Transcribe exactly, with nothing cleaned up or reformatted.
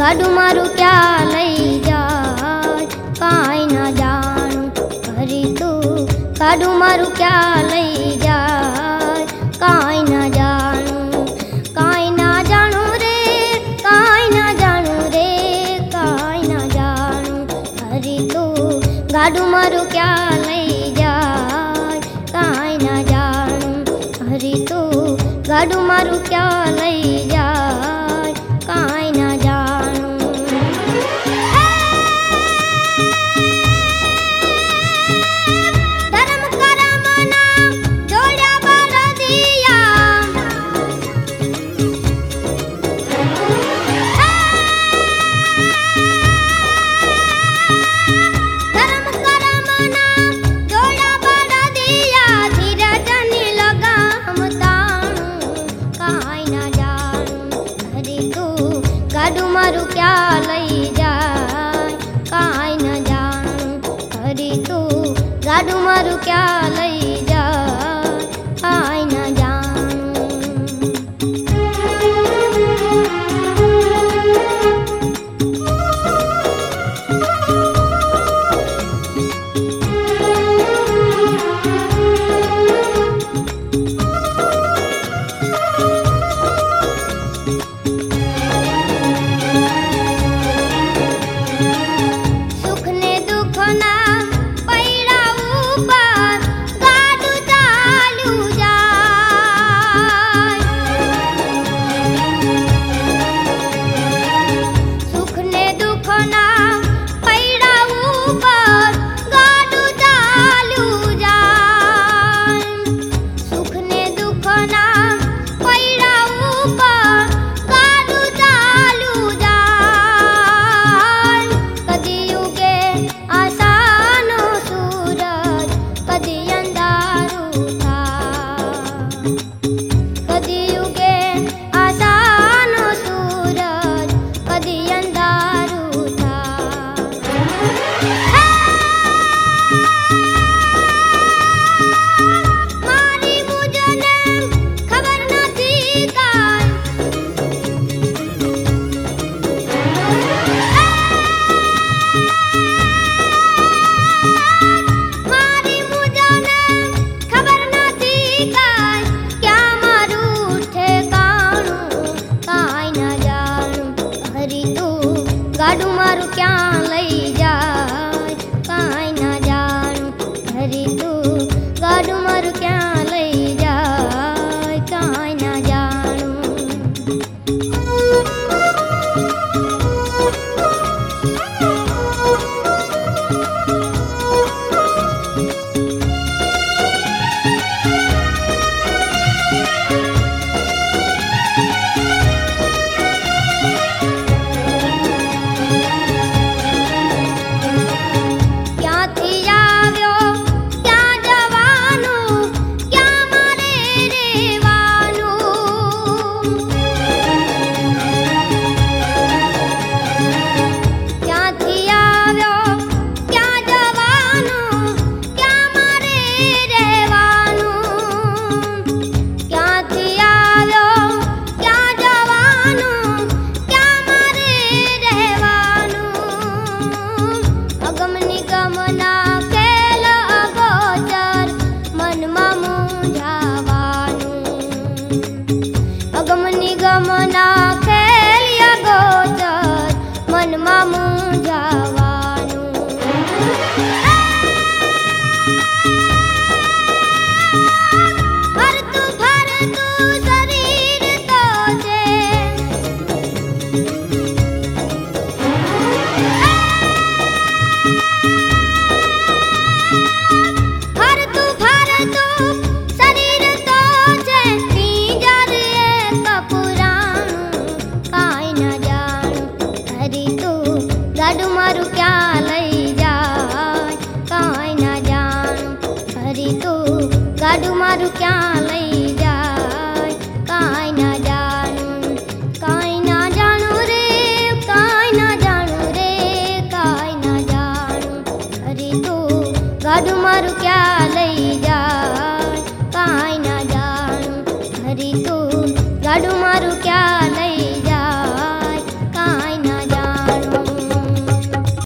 ગાડું મારું ક્યાં લઈ જાય કાંઈ ના જાણું હરી તું ગાડું મારું ક્યાં લઈ જાય કાંઈ ના જાણું કાંઈ ના જાણું રે કાંઈ ના જાણું રે કાંઈ ના જાણું હરી તું ગાડું મારું ક્યાં લઈ જાય કાંઈ ના જાણું હરી તું ગાડું મારું ક્યાં લઈ જાય કાંઈ ના જાણું ધર્મ કરમના જોડ્યા બળદિયા ધર્મ કરમના જોડ્યા બળદિયા ધીરજની લગામ તાણું કાંઈ ના જાણું હરી તું ગાડું મારું ક્યાં લઈ જાય કાંઈ ના જાણું હરી તું ગાડું મારું ક્યાં લઈ જાય કાંઈ ના જાણું સુખ ને દુઃખ ના પૈડા ઉપર ગાડું ચાલ્યું જાય સુખ ને દુઃખ ના પૈડા ઉપર ગાડું ચાલ્યું જાય સુખ ને દુઃખ ના પૈડા ઉપર ગાડું ચાલ્યું જાય કદી યુગે આશાનો સૂરજ કદી અંધારું થાય કદી યુગે આશાનો સૂરજ કદી અંધારું થાય મારી મુજને ખબર નથી મારી મુજને ખબર નથી કાંઈ ક્યાં મારું ઠેકાણું કાંઈ ના જાણું હરી તું ગાડું મારું ક્યાં લઈ જાય કાંઈ ના જાણું હરી તું ગાડું મારું ક્યાં લઈ જાય કાંઈ ના જાણું ક્યાંથી આવ્યો ક્યાં જવાનું ક્યાં મારે રહેવાનું ક્યાંથી આવ્યો ક્યાં જવાનું ક્યાં મારે રહેવાનું ક્યાંથી આવ્યો ક્યાં જવાનું ક્યાં મારે રહેવાનું અગમ નિગમના ખેલ અગોચર મનમાં મૂંઝાવાનું અગમ નિગમના ખેલ અગોચર મનમાં મૂંઝાવાનું ફરતું ફરતું શરીર તો છે ફરતું ફરતું શરીર તો છે પિંજર એક પુરાણું કાંઈ ના જાણું હરી તું ગાડું મારું ક્યાં લઈ જાય કાંઈ ના જાણું હરી તું ગાડું મારું ક્યાં લઈ જાય કાંઈ ના જાણું કાંઈ ના જાણું રે કાંઈ ના જાણું રે કાંઈ ના જાણું હરી તું ગાડું મારું ક્યાં લઈ જાય